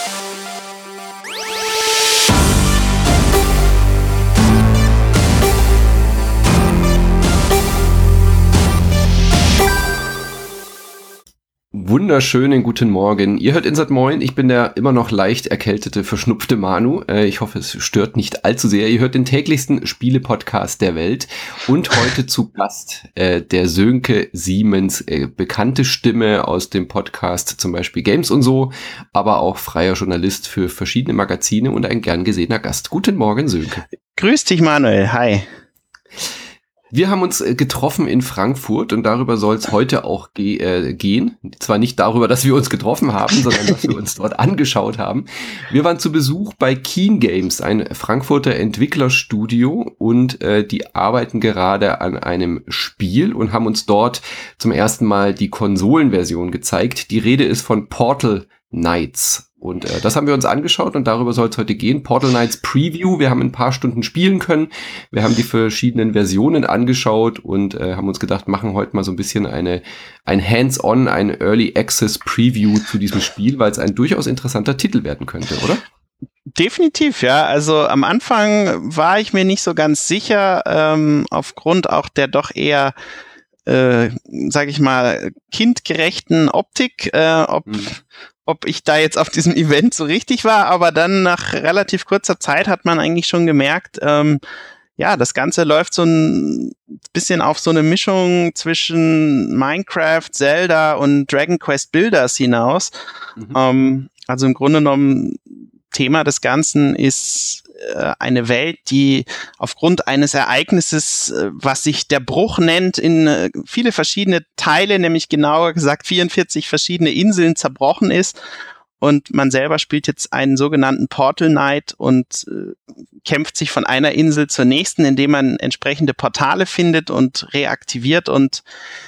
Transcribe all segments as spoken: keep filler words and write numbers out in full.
Wunderschönen guten Morgen. Ihr hört Insert Moin. Ich bin der immer noch leicht erkältete, verschnupfte Manu. Äh, ich hoffe, es stört nicht allzu sehr. Ihr hört den täglichsten Spiele-Podcast der Welt. Und heute zu Gast äh, der Sönke Siemens, äh, bekannte Stimme aus dem Podcast, zum Beispiel Games und so, aber auch freier Journalist für verschiedene Magazine und ein gern gesehener Gast. Guten Morgen, Sönke. Grüß dich, Manuel. Hi. Wir haben uns getroffen in Frankfurt und darüber soll es heute auch ge- äh, gehen. Zwar nicht darüber, dass wir uns getroffen haben, sondern dass wir uns dort angeschaut haben. Wir waren zu Besuch bei Keen Games, ein Frankfurter Entwicklerstudio, und äh, die arbeiten gerade an einem Spiel und haben uns dort zum ersten Mal die Konsolenversion gezeigt. Die Rede ist von Portal Knights. Und äh, das haben wir uns angeschaut und darüber soll es heute gehen. Portal Knights Preview. Wir haben ein paar Stunden spielen können. Wir haben die verschiedenen Versionen angeschaut und äh, haben uns gedacht, machen heute mal so ein bisschen eine ein Hands-on, ein Early Access Preview zu diesem Spiel, weil es ein durchaus interessanter Titel werden könnte, oder? Definitiv, ja. Also am Anfang war ich mir nicht so ganz sicher, ähm, aufgrund auch der doch eher äh, sag ich mal, kindgerechten Optik, äh, ob, mhm. ob ich da jetzt auf diesem Event so richtig war, aber dann nach relativ kurzer Zeit hat man eigentlich schon gemerkt, ähm, ja, das Ganze läuft so ein bisschen auf so eine Mischung zwischen Minecraft, Zelda und Dragon Quest Builders hinaus. Mhm. Ähm, also im Grunde genommen, Thema des Ganzen ist äh, eine Welt, die aufgrund eines Ereignisses, äh, was sich der Bruch nennt, in äh, viele verschiedene Teile, nämlich genauer gesagt vierundvierzig verschiedene Inseln zerbrochen ist. Und man selber spielt jetzt einen sogenannten Portal Knight und äh, kämpft sich von einer Insel zur nächsten, indem man entsprechende Portale findet und reaktiviert, und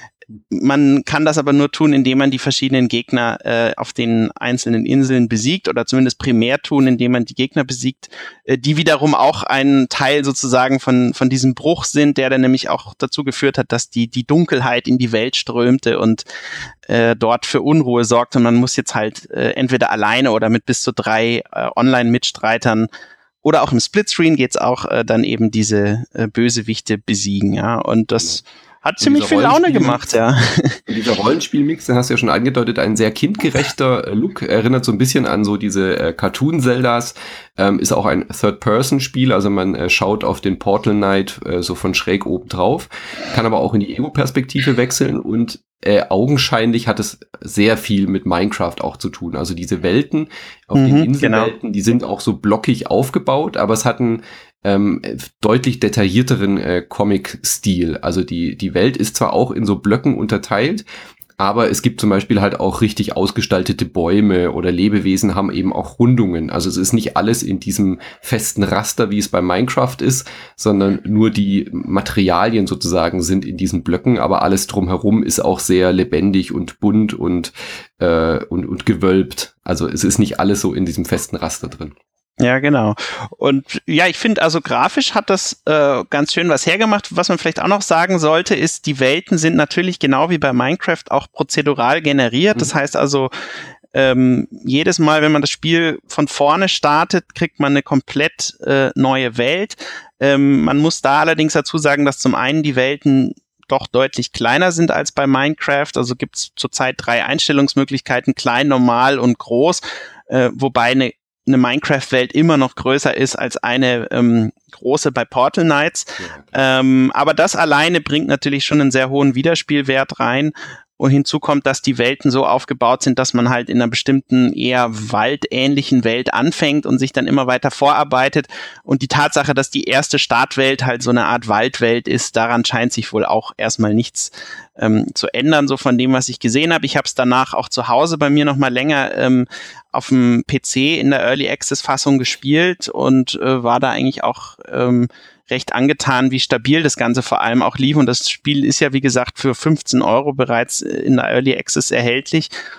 man kann das aber nur tun, indem man die verschiedenen Gegner äh, auf den einzelnen Inseln besiegt, oder zumindest primär tun, indem man die Gegner besiegt, äh, die wiederum auch ein Teil sozusagen von von diesem Bruch sind, der dann nämlich auch dazu geführt hat, dass die die Dunkelheit in die Welt strömte und äh, dort für Unruhe sorgt, und man muss jetzt halt äh, entweder alleine oder mit bis zu drei äh, Online-Mitstreitern oder auch im Splitscreen geht's auch äh, dann eben diese äh, Bösewichte besiegen, ja, und das hat ziemlich viel Laune gemacht, ja. Dieser Rollenspielmix, den hast du ja schon angedeutet, ein sehr kindgerechter Look, erinnert so ein bisschen an so diese äh, Cartoon-Zeldas, ähm, ist auch ein Third-Person-Spiel, also man äh, schaut auf den Portal Knight äh, so von schräg oben drauf, kann aber auch in die Ego-Perspektive wechseln, und äh, augenscheinlich hat es sehr viel mit Minecraft auch zu tun. Also diese Welten auf mhm, den Inselwelten, genau, die sind auch so blockig aufgebaut, aber es hat einen ähm, deutlich detaillierteren äh, Comic-Stil. Also die die Welt ist zwar auch in so Blöcken unterteilt, aber es gibt zum Beispiel halt auch richtig ausgestaltete Bäume, oder Lebewesen haben eben auch Rundungen. Also es ist nicht alles in diesem festen Raster, wie es bei Minecraft ist, sondern nur die Materialien sozusagen sind in diesen Blöcken, aber alles drumherum ist auch sehr lebendig und bunt und, äh, und, und gewölbt. Also es ist nicht alles so in diesem festen Raster drin. Ja, genau. Und ja, ich finde, also grafisch hat das äh, ganz schön was hergemacht. Was man vielleicht auch noch sagen sollte, ist, die Welten sind natürlich genau wie bei Minecraft auch prozedural generiert. Mhm. Das heißt also, ähm, jedes Mal, wenn man das Spiel von vorne startet, kriegt man eine komplett äh, neue Welt. Ähm, man muss da allerdings dazu sagen, dass zum einen die Welten doch deutlich kleiner sind als bei Minecraft. Also gibt es zurzeit drei Einstellungsmöglichkeiten, klein, normal und groß, äh, wobei eine eine Minecraft-Welt immer noch größer ist als eine ähm, große bei Portal Knights. Ja. Ähm, aber das alleine bringt natürlich schon einen sehr hohen Wiederspielwert rein. Und hinzu kommt, dass die Welten so aufgebaut sind, dass man halt in einer bestimmten eher waldähnlichen Welt anfängt und sich dann immer weiter vorarbeitet. Und die Tatsache, dass die erste Startwelt halt so eine Art Waldwelt ist, daran scheint sich wohl auch erstmal nichts ähm, zu ändern, so von dem, was ich gesehen habe. Ich habe es danach auch zu Hause bei mir noch mal länger ähm, auf dem P C in der Early Access Fassung gespielt und äh, war da eigentlich auch ähm, recht angetan, wie stabil das Ganze vor allem auch lief. Und das Spiel ist ja, wie gesagt, für fünfzehn Euro bereits in der Early Access erhältlich.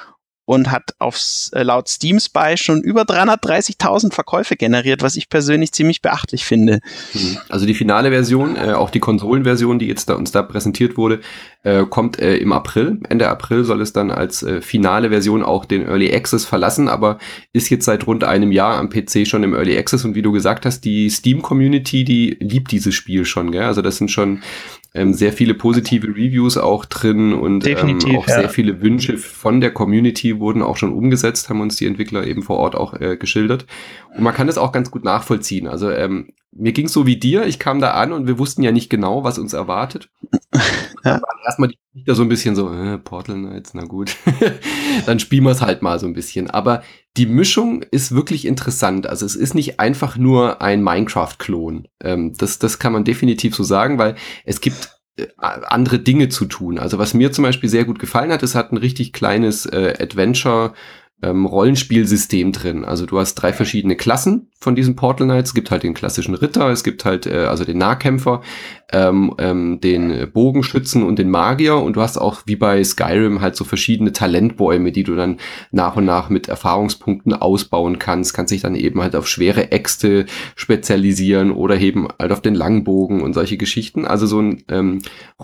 und hat aufs, äh, laut Steam Spy schon über dreihundertdreißigtausend Verkäufe generiert, was ich persönlich ziemlich beachtlich finde. Also die finale Version, äh, auch die Konsolenversion, die jetzt da uns da präsentiert wurde, äh, kommt äh, im April. Ende April soll es dann als äh, finale Version auch den Early Access verlassen, aber ist jetzt seit rund einem Jahr am P C schon im Early Access und wie du gesagt hast, die Steam-Community, die liebt dieses Spiel schon, gell? Also das sind schon ähm, sehr viele positive Reviews auch drin und ähm, auch ja. sehr viele Wünsche von der Community wurden auch schon umgesetzt, haben uns die Entwickler eben vor Ort auch äh, geschildert. Und man kann das auch ganz gut nachvollziehen. Also ähm, mir ging's so wie dir, ich kam da an und wir wussten ja nicht genau, was uns erwartet. Dann waren erstmal die Gesichter so ein bisschen so, äh, Portal Knights, na gut. Dann spielen wir es halt mal so ein bisschen. Aber die Mischung ist wirklich interessant. Also es ist nicht einfach nur ein Minecraft-Klon. Ähm, das, das kann man definitiv so sagen, weil es gibt äh, andere Dinge zu tun. Also was mir zum Beispiel sehr gut gefallen hat, es hat ein richtig kleines äh, Adventure- Ähm, Rollenspielsystem drin. Also du hast drei verschiedene Klassen von diesen Portal Knights. Es gibt halt den klassischen Ritter, es gibt halt äh, also den Nahkämpfer, ähm, ähm, den Bogenschützen und den Magier und du hast auch wie bei Skyrim halt so verschiedene Talentbäume, die du dann nach und nach mit Erfahrungspunkten ausbauen kannst. Kannst dich dann eben halt auf schwere Äxte spezialisieren oder eben halt auf den Langbogen und solche Geschichten. Also so ein ähm,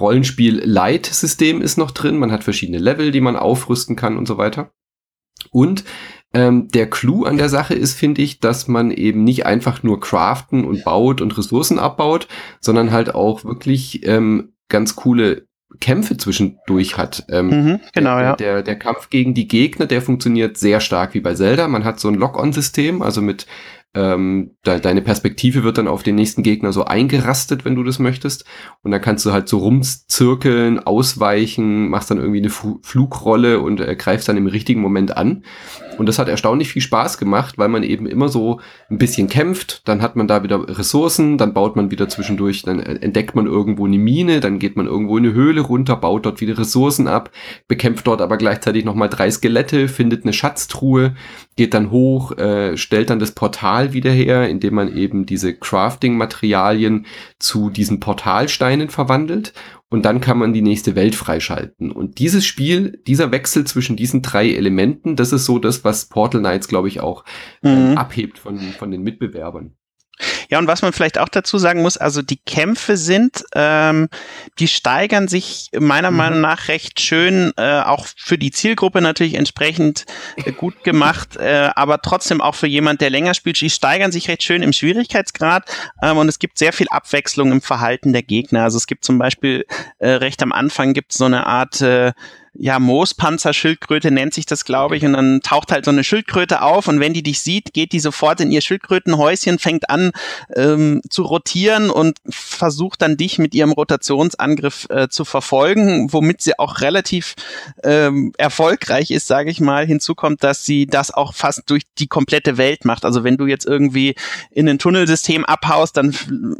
Rollenspiel-Light-System ist noch drin. Man hat verschiedene Level, die man aufrüsten kann und so weiter. Und ähm, der Clou an der Sache ist, finde ich, dass man eben nicht einfach nur craften und baut und Ressourcen abbaut, sondern halt auch wirklich ähm, ganz coole Kämpfe zwischendurch hat. Ähm, mhm, genau, der, ja. Der, der Kampf gegen die Gegner, der funktioniert sehr stark wie bei Zelda. Man hat so ein Lock-on-System, also mit ähm, de- deine Perspektive wird dann auf den nächsten Gegner so eingerastet, wenn du das möchtest. Und dann kannst du halt so rumzirkeln, ausweichen, machst dann irgendwie eine Fu- Flugrolle und äh, greifst dann im richtigen Moment an. Und das hat erstaunlich viel Spaß gemacht, weil man eben immer so ein bisschen kämpft, dann hat man da wieder Ressourcen, dann baut man wieder zwischendurch, dann entdeckt man irgendwo eine Mine, dann geht man irgendwo in eine Höhle runter, baut dort wieder Ressourcen ab, bekämpft dort aber gleichzeitig nochmal drei Skelette, findet eine Schatztruhe, geht dann hoch, äh, stellt dann das Portal wieder her, indem man eben diese Crafting-Materialien zu diesen Portalsteinen verwandelt. Und dann kann man die nächste Welt freischalten. Und dieses Spiel, dieser Wechsel zwischen diesen drei Elementen, das ist so das, was Portal Knights, glaube ich, auch ähm, Mhm. abhebt von, von den Mitbewerbern. Ja, und was man vielleicht auch dazu sagen muss, also die Kämpfe sind, ähm, die steigern sich meiner Mhm. Meinung nach recht schön, äh, auch für die Zielgruppe natürlich entsprechend äh, gut gemacht, äh, aber trotzdem auch für jemand, der länger spielt, die steigern sich recht schön im Schwierigkeitsgrad, ähm, und es gibt sehr viel Abwechslung im Verhalten der Gegner. Also es gibt zum Beispiel äh, recht am Anfang gibt es so eine Art äh, ja, Moospanzerschildkröte nennt sich das, glaube ich, und dann taucht halt so eine Schildkröte auf und wenn die dich sieht, geht die sofort in ihr Schildkrötenhäuschen, fängt an ähm, zu rotieren und versucht dann dich mit ihrem Rotationsangriff äh, zu verfolgen, womit sie auch relativ ähm, erfolgreich ist, sage ich mal. Hinzu kommt, dass sie das auch fast durch die komplette Welt macht. Also wenn du jetzt irgendwie in ein Tunnelsystem abhaust, dann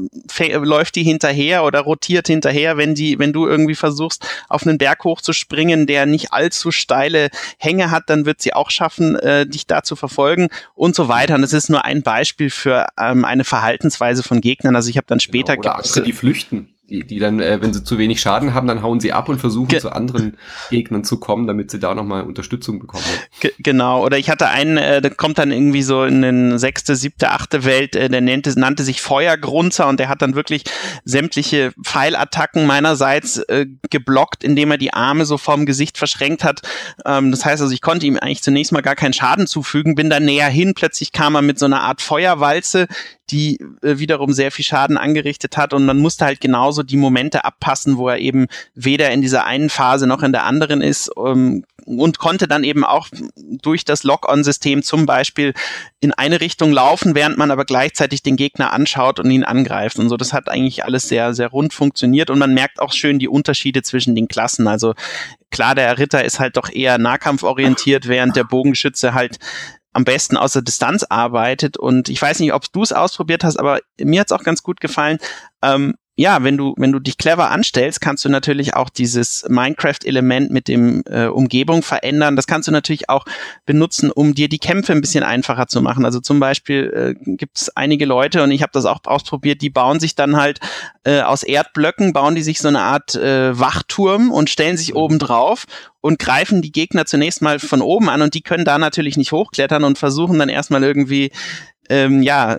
f- läuft die hinterher oder rotiert hinterher, wenn die, wenn du irgendwie versuchst, auf einen Berg hochzuspringen, der nicht allzu steile Hänge hat, dann wird sie auch schaffen, äh, dich da zu verfolgen und so weiter. Und das ist nur ein Beispiel für ähm, eine Verhaltensweise von Gegnern. Also ich habe dann später... Genau, oder andere, die flüchten. Die, die dann, äh, wenn sie zu wenig Schaden haben, dann hauen sie ab und versuchen Ge- zu anderen Gegnern zu kommen, damit sie da nochmal Unterstützung bekommen. Ge- genau, oder ich hatte einen, äh, der kommt dann irgendwie so in den sechste, siebte, achte Welt, äh, der nannte, nannte sich Feuergrunzer und der hat dann wirklich sämtliche Pfeilattacken meinerseits äh, geblockt, indem er die Arme so vorm Gesicht verschränkt hat. Ähm, das heißt also, ich konnte ihm eigentlich zunächst mal gar keinen Schaden zufügen, bin dann näher hin, plötzlich kam er mit so einer Art Feuerwalze, die äh, wiederum sehr viel Schaden angerichtet hat und man musste halt genauso die Momente abpassen, wo er eben weder in dieser einen Phase noch in der anderen ist, ähm, und konnte dann eben auch durch das Lock-on-System zum Beispiel in eine Richtung laufen, während man aber gleichzeitig den Gegner anschaut und ihn angreift und so. Das hat eigentlich alles sehr, sehr rund funktioniert und man merkt auch schön die Unterschiede zwischen den Klassen. Also klar, der Ritter ist halt doch eher nahkampforientiert, während der Bogenschütze halt am besten aus der Distanz arbeitet und ich weiß nicht, ob du es ausprobiert hast, aber mir hat es auch ganz gut gefallen. Ähm, ja, wenn du, wenn du dich clever anstellst, kannst du natürlich auch dieses Minecraft-Element mit dem äh, Umgebung verändern. Das kannst du natürlich auch benutzen, um dir die Kämpfe ein bisschen einfacher zu machen. Also zum Beispiel äh, gibt es einige Leute, und ich habe das auch ausprobiert, die bauen sich dann halt äh, aus Erdblöcken, bauen die sich so eine Art äh, Wachturm und stellen sich oben drauf und greifen die Gegner zunächst mal von oben an, und die können da natürlich nicht hochklettern und versuchen dann erstmal irgendwie, ähm, ja,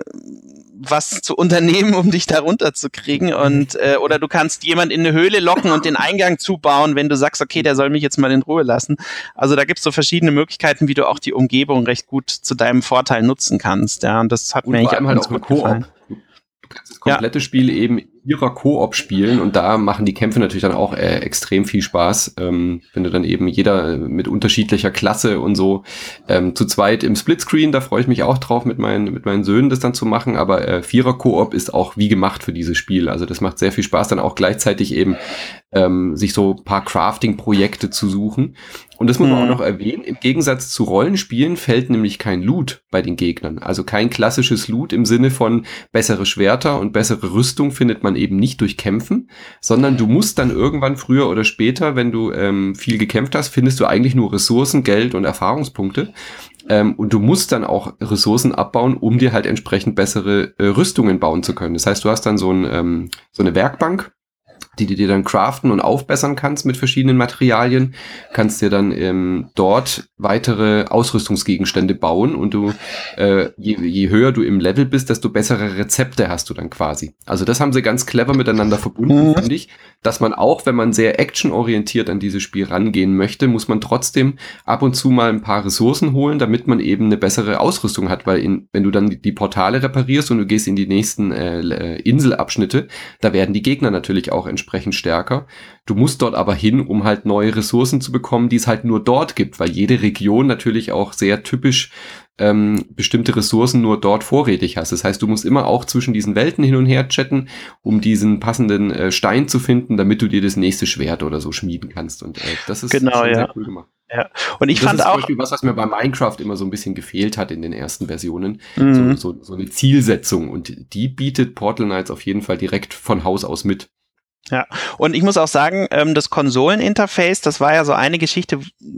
was zu unternehmen, um dich da runterzukriegen. Und äh, oder du kannst jemand in eine Höhle locken und den Eingang zubauen, wenn du sagst, okay, der soll mich jetzt mal in Ruhe lassen. Also da gibt's so verschiedene Möglichkeiten, wie du auch die Umgebung recht gut zu deinem Vorteil nutzen kannst. Ja, und das hat und mir eigentlich halt auch gut gefallen. Du kannst das komplette ja. Spiel eben in ihrer Koop spielen, und da machen die Kämpfe natürlich dann auch äh, extrem viel Spaß, ähm, wenn du dann eben jeder mit unterschiedlicher Klasse und so ähm, zu zweit im Splitscreen, da freue ich mich auch drauf, mit meinen mit meinen Söhnen das dann zu machen, aber äh, Vierer-Koop ist auch wie gemacht für dieses Spiel, also das macht sehr viel Spaß, dann auch gleichzeitig eben ähm, sich so ein paar Crafting-Projekte zu suchen. Und das muss man mhm. auch noch erwähnen, im Gegensatz zu Rollenspielen fällt nämlich kein Loot bei den Gegnern. Also kein klassisches Loot im Sinne von bessere Schwerter und bessere Rüstung findet man eben nicht durch Kämpfen, sondern du musst dann irgendwann früher oder später, wenn du ähm, viel gekämpft hast, findest du eigentlich nur Ressourcen, Geld und Erfahrungspunkte. Ähm, und du musst dann auch Ressourcen abbauen, um dir halt entsprechend bessere äh, Rüstungen bauen zu können. Das heißt, du hast dann so, ein, ähm, so eine Werkbank, die du dir dann craften und aufbessern kannst mit verschiedenen Materialien, kannst dir dann ähm, dort weitere Ausrüstungsgegenstände bauen, und du äh, je, je höher du im Level bist, desto bessere Rezepte hast du dann quasi. Also das haben sie ganz clever miteinander verbunden, mhm. finde ich, dass man auch, wenn man sehr actionorientiert an dieses Spiel rangehen möchte, muss man trotzdem ab und zu mal ein paar Ressourcen holen, damit man eben eine bessere Ausrüstung hat, weil in, wenn du dann die Portale reparierst und du gehst in die nächsten äh, Inselabschnitte, da werden die Gegner natürlich auch entsprechend stärker. Du musst dort aber hin, um halt neue Ressourcen zu bekommen, die es halt nur dort gibt, weil jede Region natürlich auch sehr typisch ähm, bestimmte Ressourcen nur dort vorrätig hast. Das heißt, du musst immer auch zwischen diesen Welten hin und her chatten, um diesen passenden äh, Stein zu finden, damit du dir das nächste Schwert oder so schmieden kannst. Und äh, das ist genau, schon ja. sehr cool gemacht. Ja. Und ich und das fand ist auch zum Beispiel was, was mir bei Minecraft immer so ein bisschen gefehlt hat in den ersten Versionen. Mhm. So, so, so eine Zielsetzung. Und die bietet Portal Knights auf jeden Fall direkt von Haus aus mit. Ja, und ich muss auch sagen, das Konsoleninterface, das war ja so eine Geschichte,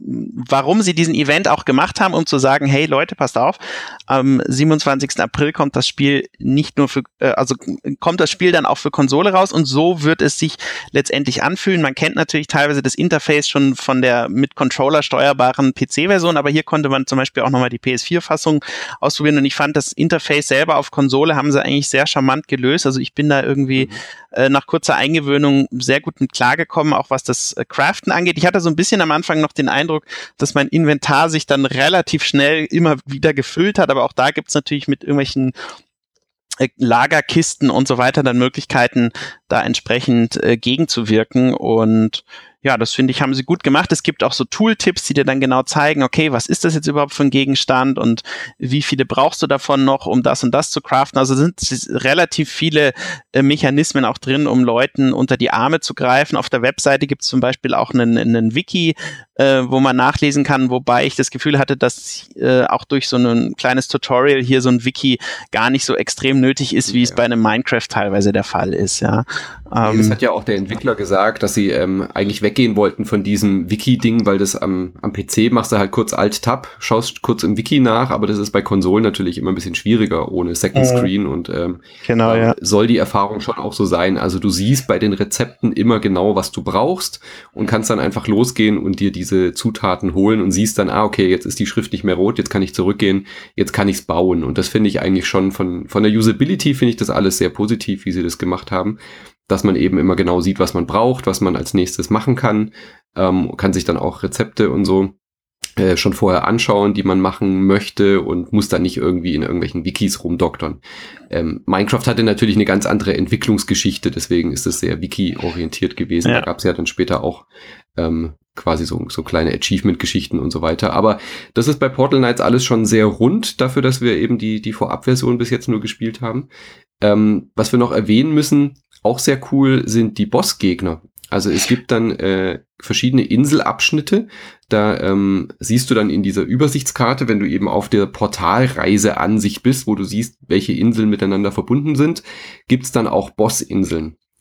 warum sie diesen Event auch gemacht haben, um zu sagen, hey Leute, passt auf, am siebenundzwanzigsten April kommt das Spiel nicht nur für, also kommt das Spiel dann auch für Konsole raus, und so wird es sich letztendlich anfühlen. Man kennt natürlich teilweise das Interface schon von der mit Controller steuerbaren P C-Version, aber hier konnte man zum Beispiel auch nochmal die P S vier Fassung ausprobieren, und ich fand das Interface selber auf Konsole haben sie eigentlich sehr charmant gelöst. Also ich bin da irgendwie mhm. äh, nach kurzer Eingewöhnung sehr gut mit klargekommen, auch was das äh, Craften angeht. Ich hatte so ein bisschen am Anfang noch den Eindruck, dass mein Inventar sich dann relativ schnell immer wieder gefüllt hat, aber auch da gibt's natürlich mit irgendwelchen äh, Lagerkisten und so weiter dann Möglichkeiten, da entsprechend äh, gegenzuwirken, und ja, das finde ich, haben sie gut gemacht. Es gibt auch so Tooltips, die dir dann genau zeigen, okay, was ist das jetzt überhaupt für ein Gegenstand und wie viele brauchst du davon noch, um das und das zu craften. Also sind relativ viele äh, Mechanismen auch drin, um Leuten unter die Arme zu greifen. Auf der Webseite gibt es zum Beispiel auch einen, einen Wiki, äh, wo man nachlesen kann, wobei ich das Gefühl hatte, dass äh, auch durch so ein kleines Tutorial hier so ein Wiki gar nicht so extrem nötig ist, wie ja. es bei einem Minecraft teilweise der Fall ist. Ja. Nee, das hat ja auch der Entwickler gesagt, dass sie ähm, eigentlich weggehen wollten von diesem Wiki-Ding, weil das am, am P C machst du halt kurz Alt-Tab, schaust kurz im Wiki nach, aber das ist bei Konsolen natürlich immer ein bisschen schwieriger ohne Second Screen mhm. und ähm, genau, äh, ja. soll die Erfahrung schon auch so sein. Also du siehst bei den Rezepten immer genau, was du brauchst und kannst dann einfach losgehen und dir diese Zutaten holen und siehst dann, ah, okay, jetzt ist die Schrift nicht mehr rot, jetzt kann ich zurückgehen, jetzt kann ich's bauen. Und das finde ich eigentlich schon von, von der Usability finde ich das alles sehr positiv, wie sie das gemacht haben, dass man eben immer genau sieht, was man braucht, was man als nächstes machen kann, ähm, kann sich dann auch Rezepte und so äh, schon vorher anschauen, die man machen möchte und muss dann nicht irgendwie in irgendwelchen Wikis rumdoktern. Ähm, Minecraft hatte natürlich eine ganz andere Entwicklungsgeschichte, deswegen ist es sehr Wiki-orientiert gewesen. Ja. Da gab es ja dann später auch ähm, quasi so, so kleine Achievement-Geschichten und so weiter. Aber das ist bei Portal Knights alles schon sehr rund, dafür, dass wir eben die, die Vorabversion bis jetzt nur gespielt haben. Ähm, was wir noch erwähnen müssen, auch sehr cool sind die Bossgegner. Also es gibt dann äh, verschiedene Inselabschnitte. Da ähm, siehst du dann in dieser Übersichtskarte, wenn du eben auf der Portalreise an sich bist, wo du siehst, welche Inseln miteinander verbunden sind, gibt's dann auch Bossinseln.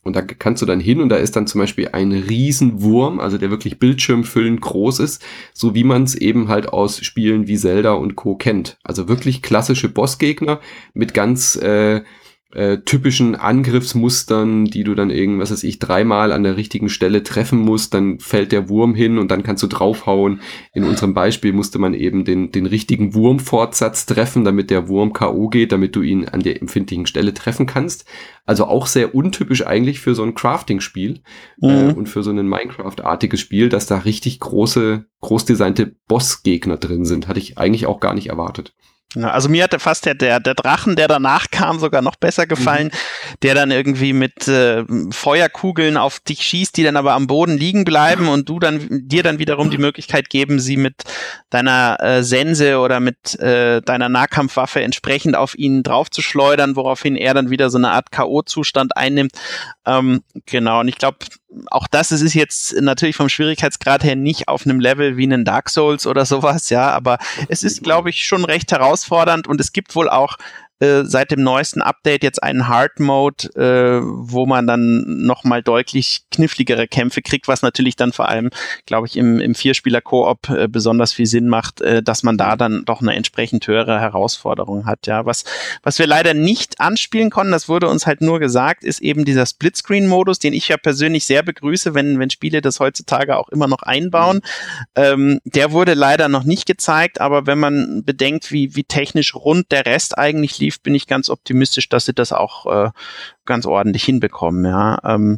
Und da kannst du dann hin und da ist dann zum Beispiel ein Riesenwurm, also der wirklich bildschirmfüllend groß ist, so wie man es eben halt aus Spielen wie Zelda und Co. kennt. Also wirklich klassische Bossgegner mit ganz äh, äh, typischen Angriffsmustern, die du dann irgendwas weiß ich, dreimal an der richtigen Stelle treffen musst, dann fällt der Wurm hin und dann kannst du draufhauen. In unserem Beispiel musste man eben den, den richtigen Wurmfortsatz treffen, damit der Wurm K O geht, damit du ihn an der empfindlichen Stelle treffen kannst. Also auch sehr untypisch eigentlich für so ein Crafting-Spiel mhm. äh, und für so ein Minecraft-artiges Spiel, dass da richtig große, großdesignte Bossgegner drin sind. Hatte ich eigentlich auch gar nicht erwartet. Also mir hatte fast der, der, der Drachen, der danach kam, sogar noch besser gefallen, mhm. der dann irgendwie mit äh, Feuerkugeln auf dich schießt, die dann aber am Boden liegen bleiben und du dann dir dann wiederum die Möglichkeit geben, sie mit deiner äh, Sense oder mit äh, deiner Nahkampfwaffe entsprechend auf ihn draufzuschleudern, woraufhin er dann wieder so eine Art K O-Zustand einnimmt. Ähm, genau, und ich glaube, auch das es ist jetzt natürlich vom Schwierigkeitsgrad her nicht auf einem Level wie einen Dark Souls oder sowas, ja, aber es ist, glaube ich, schon recht herausfordernd und es gibt wohl auch äh, seit dem neuesten Update jetzt einen Hard Mode, äh, wo man dann nochmal deutlich kniffligere Kämpfe kriegt, was natürlich dann vor allem, glaube ich, im, im Vierspieler-Koop äh, besonders viel Sinn macht, äh, dass man da dann doch eine entsprechend höhere Herausforderung hat, ja. Was, was wir leider nicht anspielen konnten, das wurde uns halt nur gesagt, ist eben dieser Splitscreen-Modus, den ich ja persönlich sehr begrüße, wenn, wenn Spiele das heutzutage auch immer noch einbauen. Mhm. Ähm, der wurde leider noch nicht gezeigt, aber wenn man bedenkt, wie, wie technisch rund der Rest eigentlich lief, bin ich ganz optimistisch, dass sie das auch äh, ganz ordentlich hinbekommen, ja. Ähm,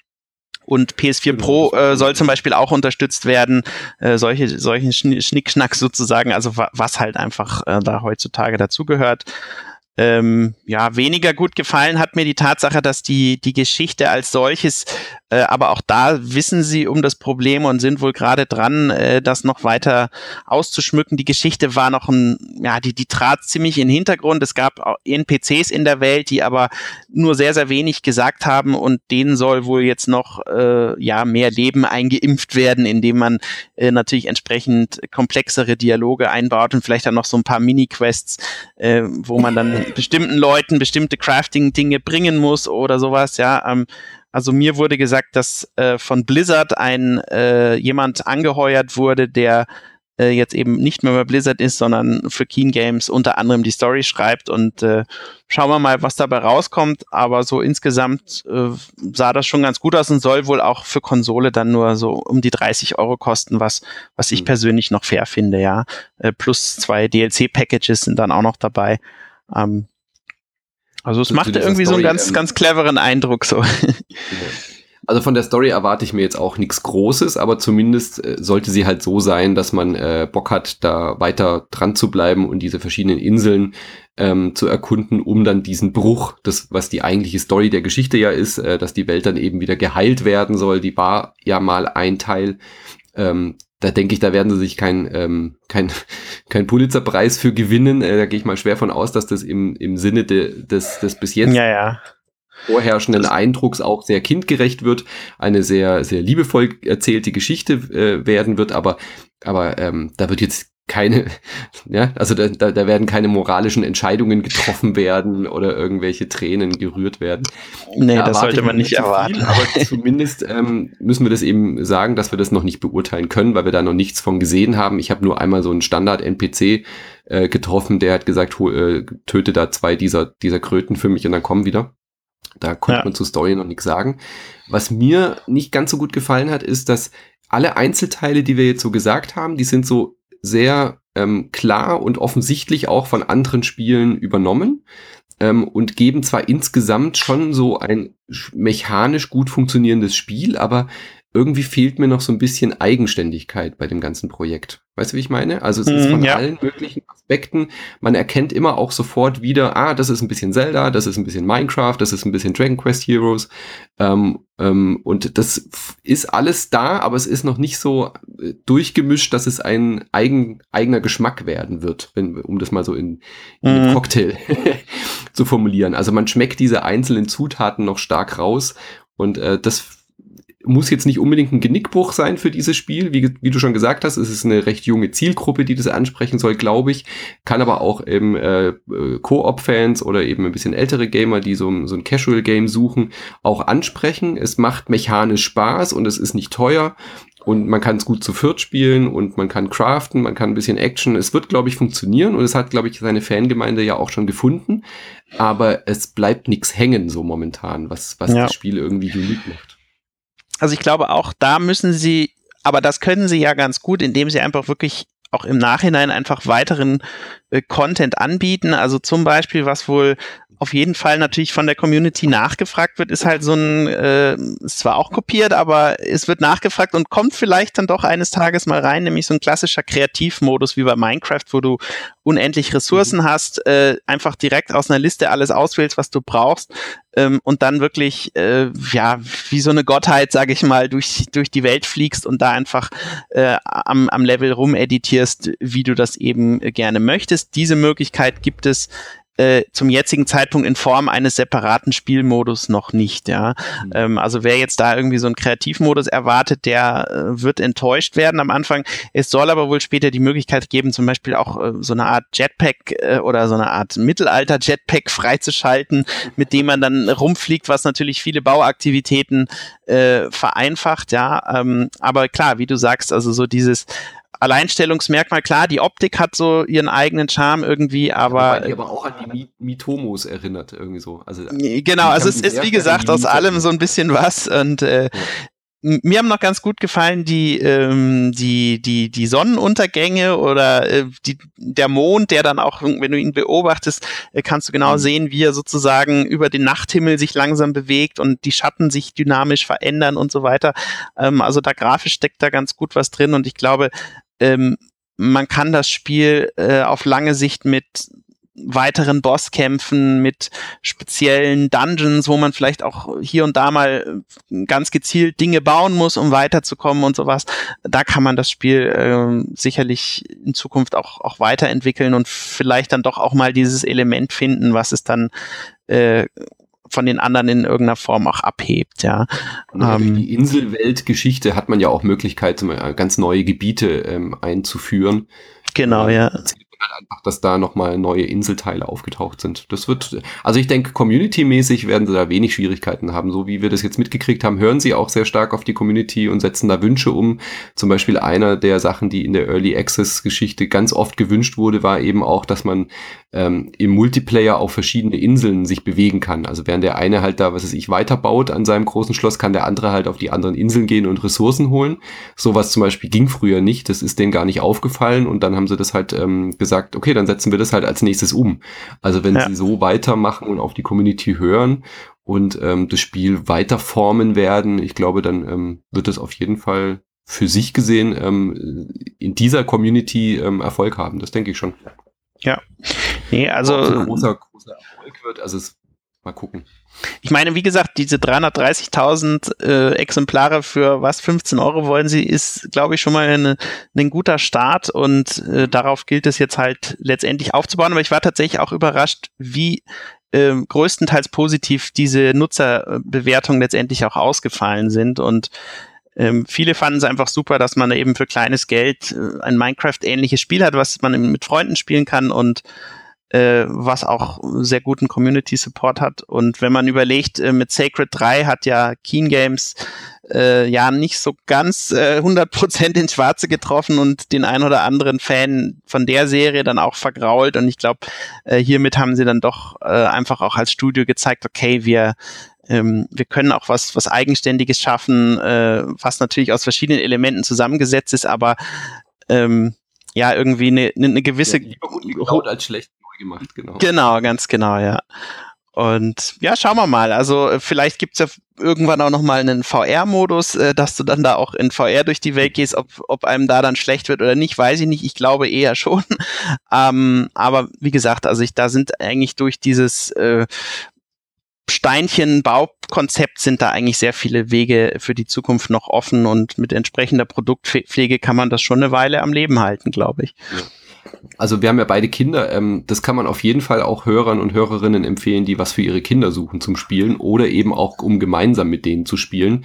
und P S vier Pro äh, soll zum Beispiel auch unterstützt werden, äh, solche solchen Schnickschnack sozusagen, also wa- was halt einfach äh, da heutzutage dazugehört. Ähm, ja, weniger gut gefallen hat mir die Tatsache, dass die die Geschichte als solches, äh, aber auch da wissen sie um das Problem und sind wohl gerade dran, äh, das noch weiter auszuschmücken. Die Geschichte war noch ein, ja, die die trat ziemlich in den Hintergrund. Es gab auch N P Cs in der Welt, die aber nur sehr, sehr wenig gesagt haben und denen soll wohl jetzt noch äh, ja mehr Leben eingeimpft werden, indem man äh, natürlich entsprechend komplexere Dialoge einbaut und vielleicht dann noch so ein paar Mini-Quests, äh, wo man dann bestimmten Leuten bestimmte Crafting-Dinge bringen muss oder sowas, ja. Ähm, also mir wurde gesagt, dass äh, von Blizzard ein äh, jemand angeheuert wurde, der äh, jetzt eben nicht mehr bei Blizzard ist, sondern für Keen Games unter anderem die Story schreibt und äh, schauen wir mal, was dabei rauskommt, aber so insgesamt äh, sah das schon ganz gut aus und soll wohl auch für Konsole dann nur so um die dreißig Euro kosten, was was ich mhm. persönlich noch fair finde, ja. Äh, plus zwei D L C-Packages sind dann auch noch dabei. Um, also es machte irgendwie Story, so einen ganz, ähm, ganz cleveren Eindruck so. Also von der Story erwarte ich mir jetzt auch nichts Großes, aber zumindest äh, sollte sie halt so sein, dass man äh, Bock hat, da weiter dran zu bleiben und diese verschiedenen Inseln ähm, zu erkunden, um dann diesen Bruch, das was die eigentliche Story der Geschichte ja ist, äh, dass die Welt dann eben wieder geheilt werden soll, die war ja mal ein Teil, ähm, da denke ich, da werden sie sich kein ähm, kein kein Pulitzerpreis für gewinnen. Äh, da gehe ich mal schwer von aus, dass das im im Sinne de, des des bis jetzt ja, ja. vorherrschenden Eindrucks auch sehr kindgerecht wird, eine sehr sehr liebevoll erzählte Geschichte äh, werden wird. Aber aber ähm, da wird jetzt keine, ja, also da, da, da werden keine moralischen Entscheidungen getroffen werden oder irgendwelche Tränen gerührt werden. Nee, da das sollte man nicht erwarten. Viel, aber zumindest ähm, müssen wir das eben sagen, dass wir das noch nicht beurteilen können, weil wir da noch nichts von gesehen haben. Ich habe nur einmal so einen Standard-N P C äh, getroffen, der hat gesagt, hol, äh, töte da zwei dieser, dieser Kröten für mich und dann komm wieder. Da konnte ja. man zur Story noch nichts sagen. Was mir nicht ganz so gut gefallen hat, ist, dass alle Einzelteile, die wir jetzt so gesagt haben, die sind so sehr ähm, klar und offensichtlich auch von anderen Spielen übernommen ähm, und geben zwar insgesamt schon so ein mechanisch gut funktionierendes Spiel, aber irgendwie fehlt mir noch so ein bisschen Eigenständigkeit bei dem ganzen Projekt. Weißt du, wie ich meine? Also es ist von ja. allen möglichen Aspekten, man erkennt immer auch sofort wieder, ah, das ist ein bisschen Zelda, das ist ein bisschen Minecraft, das ist ein bisschen Dragon Quest Heroes ähm, ähm, und das ist alles da, aber es ist noch nicht so durchgemischt, dass es ein eigen, eigener Geschmack werden wird, wenn, um das mal so in, in mhm. einem Cocktail zu formulieren. Also man schmeckt diese einzelnen Zutaten noch stark raus und äh, das muss jetzt nicht unbedingt ein Genickbruch sein für dieses Spiel. Wie, wie du schon gesagt hast, es ist eine recht junge Zielgruppe, die das ansprechen soll, glaube ich. Kann aber auch eben äh, Koop-Fans oder eben ein bisschen ältere Gamer, die so, so ein Casual-Game suchen, auch ansprechen. Es macht mechanisch Spaß und es ist nicht teuer. Und man kann es gut zu viert spielen und man kann craften, man kann ein bisschen Action. Es wird, glaube ich, funktionieren und es hat, glaube ich, seine Fangemeinde ja auch schon gefunden. Aber es bleibt nichts hängen so momentan, was, was ja. das Spiel irgendwie unique macht. Also ich glaube, auch da müssen sie, aber das können sie ja ganz gut, indem sie einfach wirklich auch im Nachhinein einfach weiteren äh, Content anbieten. Also zum Beispiel, was wohl auf jeden Fall natürlich von der Community nachgefragt wird, ist halt so ein, äh, ist zwar auch kopiert, aber es wird nachgefragt und kommt vielleicht dann doch eines Tages mal rein, nämlich so ein klassischer Kreativmodus wie bei Minecraft, wo du unendlich Ressourcen mhm. hast, äh, einfach direkt aus einer Liste alles auswählst, was du brauchst, ähm, und dann wirklich, äh, ja, wie so eine Gottheit, sage ich mal, durch durch die Welt fliegst und da einfach äh, am, am Level rumeditierst, wie du das eben äh, gerne möchtest. Diese Möglichkeit gibt es Äh, zum jetzigen Zeitpunkt in Form eines separaten Spielmodus noch nicht, ja. Mhm. Ähm, also wer jetzt da irgendwie so einen Kreativmodus erwartet, der äh, wird enttäuscht werden am Anfang. Es soll aber wohl später die Möglichkeit geben, zum Beispiel auch äh, so eine Art Jetpack äh, oder so eine Art Mittelalter-Jetpack freizuschalten, mit dem man dann rumfliegt, was natürlich viele Bauaktivitäten äh, vereinfacht, ja. Ähm, aber klar, wie du sagst, also so dieses Alleinstellungsmerkmal, klar, die Optik hat so ihren eigenen Charme irgendwie, aber... Ja, die aber auch an die Mitomos erinnert, irgendwie so. Also, genau, also es ist, wie gesagt, aus allem so ein bisschen was und äh, ja. Mir haben noch ganz gut gefallen die ähm, die die die Sonnenuntergänge oder äh, die, der Mond, der dann auch, wenn du ihn beobachtest, äh, kannst du genau mhm. sehen, wie er sozusagen über den Nachthimmel sich langsam bewegt und die Schatten sich dynamisch verändern und so weiter. Ähm, also da grafisch steckt da ganz gut was drin und ich glaube, ähm, man kann das Spiel äh, auf lange Sicht mit weiteren Bosskämpfen, mit speziellen Dungeons, wo man vielleicht auch hier und da mal ganz gezielt Dinge bauen muss, um weiterzukommen und sowas. Da kann man das Spiel äh, sicherlich in Zukunft auch, auch weiterentwickeln und vielleicht dann doch auch mal dieses Element finden, was es dann äh, von den anderen in irgendeiner Form auch abhebt, ja. ja ähm, die Inselweltgeschichte hat man ja auch Möglichkeit, ganz neue Gebiete ähm, einzuführen. Genau, äh, ja. Einfach, dass da nochmal neue Inselteile aufgetaucht sind. Das wird, also ich denke, community-mäßig werden sie da wenig Schwierigkeiten haben. So wie wir das jetzt mitgekriegt haben, hören sie auch sehr stark auf die Community und setzen da Wünsche um. Zum Beispiel einer der Sachen, die in der Early Access-Geschichte ganz oft gewünscht wurde, war eben auch, dass man ähm, im Multiplayer auf verschiedene Inseln sich bewegen kann. Also während der eine halt da, was weiß ich, weiterbaut an seinem großen Schloss, kann der andere halt auf die anderen Inseln gehen und Ressourcen holen. Sowas zum Beispiel ging früher nicht. Das ist denen gar nicht aufgefallen und dann haben sie das halt ähm, gesagt, sagt, okay, dann setzen wir das halt als nächstes um. Also wenn ja. sie so weitermachen und auf die Community hören und ähm, das Spiel weiter formen werden, ich glaube, dann ähm, wird es auf jeden Fall für sich gesehen ähm, in dieser Community ähm, Erfolg haben. Das denke ich schon. Ja. Nee, also ob es ein großer, großer Erfolg wird, also es, mal gucken. Ich meine, wie gesagt, diese dreihundertdreißigtausend äh, Exemplare für was, fünfzehn Euro wollen sie, ist, glaube ich, schon mal eine, ein guter Start und äh, darauf gilt es jetzt halt letztendlich aufzubauen. Aber ich war tatsächlich auch überrascht, wie äh, größtenteils positiv diese Nutzerbewertungen letztendlich auch ausgefallen sind und ähm, viele fanden es einfach super, dass man eben für kleines Geld äh, ein Minecraft-ähnliches Spiel hat, was man mit Freunden spielen kann und Äh, was auch sehr guten Community-Support hat. Und wenn man überlegt, äh, mit Sacred drei hat ja Keen Games äh, ja nicht so ganz äh, hundert Prozent ins Schwarze getroffen und den ein oder anderen Fan von der Serie dann auch vergrault. Und ich glaube, äh, hiermit haben sie dann doch äh, einfach auch als Studio gezeigt, okay, wir ähm, wir können auch was was Eigenständiges schaffen, äh, was natürlich aus verschiedenen Elementen zusammengesetzt ist, aber ähm, ja, irgendwie eine, eine gewisse... Ja, lieber gut geklaut als schlecht gemacht, genau. Genau, ganz genau, ja. Und ja, schauen wir mal. Also vielleicht gibt's ja irgendwann auch noch mal einen V R-Modus, äh, dass du dann da auch in V R durch die Welt gehst. Ob, ob einem da dann schlecht wird oder nicht, weiß ich nicht. Ich glaube eher schon. ähm, aber wie gesagt, also ich, da sind eigentlich durch dieses äh, Steinchen-Baukonzept sind da eigentlich sehr viele Wege für die Zukunft noch offen und mit entsprechender Produktpflege kann man das schon eine Weile am Leben halten, glaube ich. Ja. Also wir haben ja beide Kinder, ähm, das kann man auf jeden Fall auch Hörern und Hörerinnen empfehlen, die was für ihre Kinder suchen zum Spielen oder eben auch um gemeinsam mit denen zu spielen.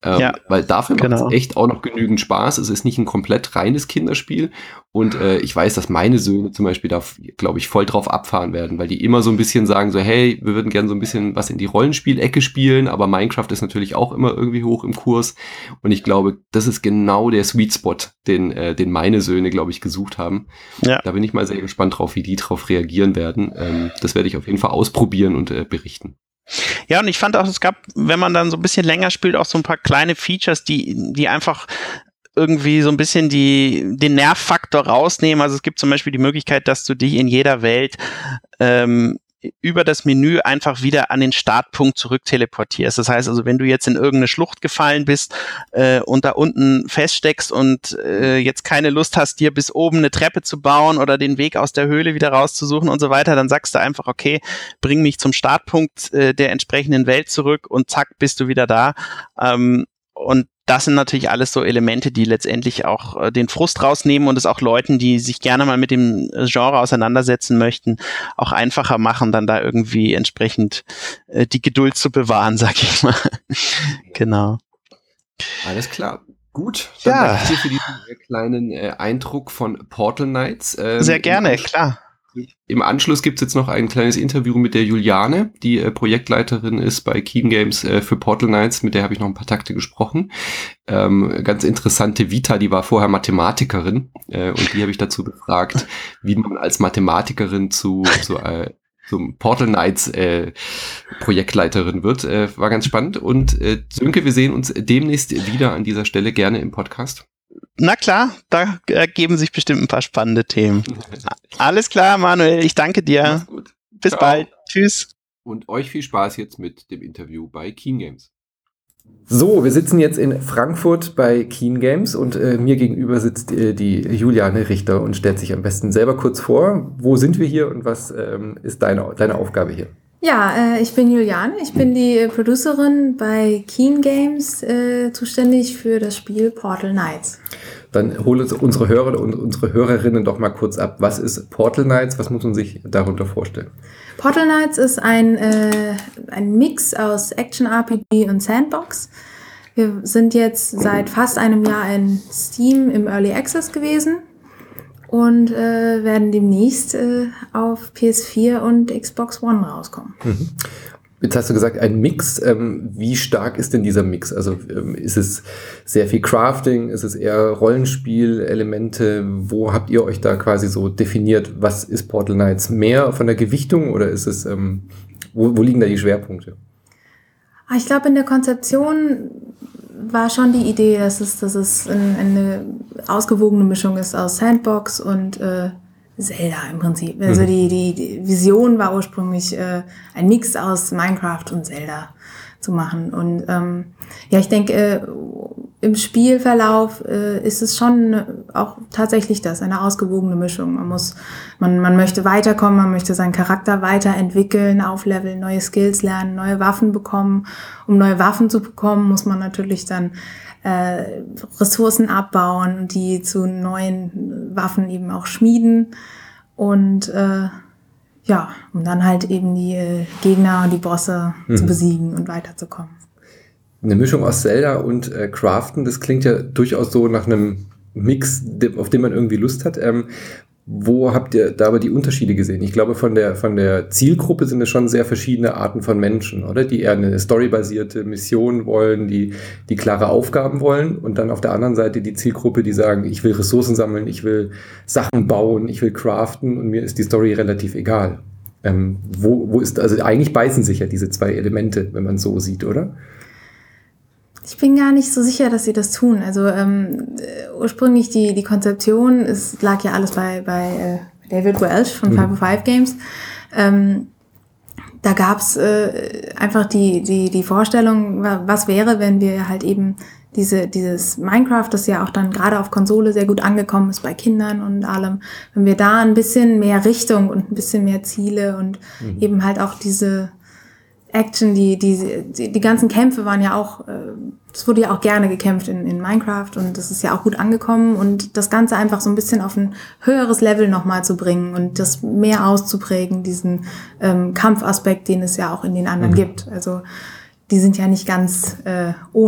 Ähm, ja, weil dafür macht genau. es echt auch noch genügend Spaß. Es ist nicht ein komplett reines Kinderspiel. Und äh, ich weiß, dass meine Söhne zum Beispiel da, glaube ich, voll drauf abfahren werden, weil die immer so ein bisschen sagen so, hey, wir würden gerne so ein bisschen was in die Rollenspielecke spielen, aber Minecraft ist natürlich auch immer irgendwie hoch im Kurs. Und ich glaube, das ist genau der Sweet Spot, den, äh, den meine Söhne, glaube ich, gesucht haben. Ja. Da bin ich mal sehr gespannt drauf, wie die drauf reagieren werden. Ähm, das werde ich auf jeden Fall ausprobieren und äh, berichten. Ja, und ich fand auch, es gab, wenn man dann so ein bisschen länger spielt, auch so ein paar kleine Features, die, die einfach irgendwie so ein bisschen die, den Nervfaktor rausnehmen. Also es gibt zum Beispiel die Möglichkeit, dass du dich in jeder Welt ähm, über das Menü einfach wieder an den Startpunkt zurück teleportierst. Das heißt also, wenn du jetzt in irgendeine Schlucht gefallen bist äh, und da unten feststeckst und äh, jetzt keine Lust hast, dir bis oben eine Treppe zu bauen oder den Weg aus der Höhle wieder rauszusuchen und so weiter, dann sagst du einfach, okay, bring mich zum Startpunkt äh, der entsprechenden Welt zurück und zack, bist du wieder da. Ähm, und das sind natürlich alles so Elemente, die letztendlich auch äh, den Frust rausnehmen und es auch Leuten, die sich gerne mal mit dem Genre auseinandersetzen möchten, auch einfacher machen, dann da irgendwie entsprechend äh, die Geduld zu bewahren, sag ich mal. Genau. Alles klar. Gut, dann Ja. danke ich dir für diesen kleinen äh, Eindruck von Portal Knights. Ähm, Sehr gerne, im Anschluss, klar. Im Anschluss gibt's jetzt noch ein kleines Interview mit der Juliane, die äh, Projektleiterin ist bei Keen Games äh, für Portal Knights. Mit der habe ich noch ein paar Takte gesprochen. Ähm, ganz interessante Vita, die war vorher Mathematikerin äh, und die habe ich dazu befragt, wie man als Mathematikerin zu, zu äh, zum Portal Knights äh, Projektleiterin wird. Äh, war ganz spannend. Und äh, Sönke, wir sehen uns demnächst wieder an dieser Stelle gerne im Podcast. Na klar, da ergeben sich bestimmt ein paar spannende Themen. Alles klar, Manuel, ich danke dir. Mach's gut. Bis Ciao. bald. Tschüss. Und euch viel Spaß jetzt mit dem Interview bei Keen Games. So, wir sitzen jetzt in Frankfurt bei Keen Games und äh, mir gegenüber sitzt äh, die Juliane Richter und stellt sich am besten selber kurz vor. Wo sind wir hier und was ähm, ist deine, deine Aufgabe hier? Ja, äh, ich bin Juliane, ich bin die äh, Producerin bei Keen Games, äh, zuständig für das Spiel Portal Knights. Dann hol uns unsere Hörer und unsere Hörerinnen doch mal kurz ab. Was ist Portal Knights? Was muss man sich darunter vorstellen? Portal Knights ist ein, äh, ein Mix aus Action-R P G und Sandbox. Wir sind jetzt seit fast einem Jahr in Steam im Early Access gewesen und äh, werden demnächst äh, auf P S vier und Xbox One rauskommen. Mhm. Jetzt hast du gesagt, ein Mix. Ähm, wie stark ist denn dieser Mix? Also ähm, ist es sehr viel Crafting? Ist es eher Rollenspiel-Elemente? Wo habt ihr euch da quasi so definiert? Was ist Portal Knights? Mehr von der Gewichtung oder ist es, ähm, wo, wo liegen da die Schwerpunkte? Ich glaube, in der Konzeption war schon die Idee, dass es, dass es ein, eine ausgewogene Mischung ist aus Sandbox und äh, Zelda im Prinzip. Also mhm. die, die, die Vision war ursprünglich äh, ein Mix aus Minecraft und Zelda zu machen. Und ähm, ja, ich denke, äh, im Spielverlauf äh, ist es schon auch tatsächlich das, eine ausgewogene Mischung. Man muss, man, man möchte weiterkommen, man möchte seinen Charakter weiterentwickeln, aufleveln, neue Skills lernen, neue Waffen bekommen. Um neue Waffen zu bekommen, muss man natürlich dann äh, Ressourcen abbauen und die zu neuen Waffen eben auch schmieden. Und äh, ja, um dann halt eben die äh, Gegner und die Bosse mhm. zu besiegen und weiterzukommen. Eine Mischung aus Zelda und äh, Craften, das klingt ja durchaus so nach einem Mix, auf den man irgendwie Lust hat. Ähm, wo habt ihr da aber die Unterschiede gesehen? Ich glaube, von der, von der Zielgruppe sind es schon sehr verschiedene Arten von Menschen, oder? Die eher eine storybasierte Mission wollen, die, die klare Aufgaben wollen. Und dann auf der anderen Seite die Zielgruppe, die sagen, ich will Ressourcen sammeln, ich will Sachen bauen, ich will craften und mir ist die Story relativ egal. Ähm, wo, wo ist, also eigentlich beißen sich ja diese zwei Elemente, wenn man so sieht, oder? Ich bin gar nicht so sicher, dass sie das tun. Also ähm, ursprünglich die, die Konzeption, es lag ja alles bei, bei äh, David Welch von mhm. five oh five Games. Ähm, da gab's äh, einfach die, die, die Vorstellung, was wäre, wenn wir halt eben diese, dieses Minecraft, das ja auch dann gerade auf Konsole sehr gut angekommen ist bei Kindern und allem, wenn wir da ein bisschen mehr Richtung und ein bisschen mehr Ziele und mhm. eben halt auch diese Action, die, die, die, die ganzen Kämpfe waren ja auch, es wurde ja auch gerne gekämpft in, in Minecraft und das ist ja auch gut angekommen und das Ganze einfach so ein bisschen auf ein höheres Level nochmal zu bringen und das mehr auszuprägen, diesen ähm, Kampfaspekt, den es ja auch in den anderen mhm. gibt. Also die sind ja nicht ganz äh, ohne.